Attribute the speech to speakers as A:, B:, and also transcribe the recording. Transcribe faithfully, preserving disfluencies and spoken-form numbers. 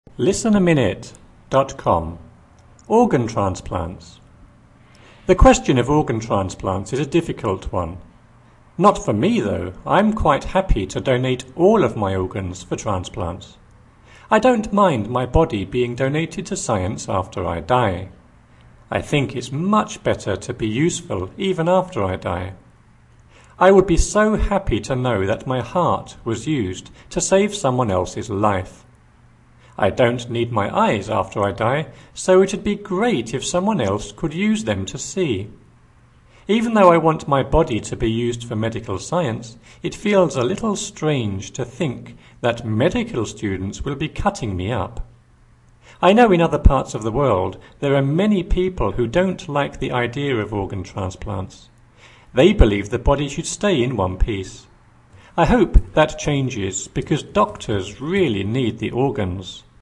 A: listen a minute dot com. Organ transplants. The question of organ transplants is a difficult one. Not for me, though. I'm quite happy to donate all of my organs for transplants. I don't mind my body being donated to science after I die. I think it's much better to be useful even after I die. I would be so happy to know that my heart was used to save someone else's life. I don't need my eyes after I die, so it'd be great if someone else could use them to see. Even though I want my body to be used for medical science, it feels a little strange to think that medical students will be cutting me up. I know in other parts of the world there are many people who don't like the idea of organ transplants. They believe the body should stay in one piece. I hope that changes because doctors really need the organs.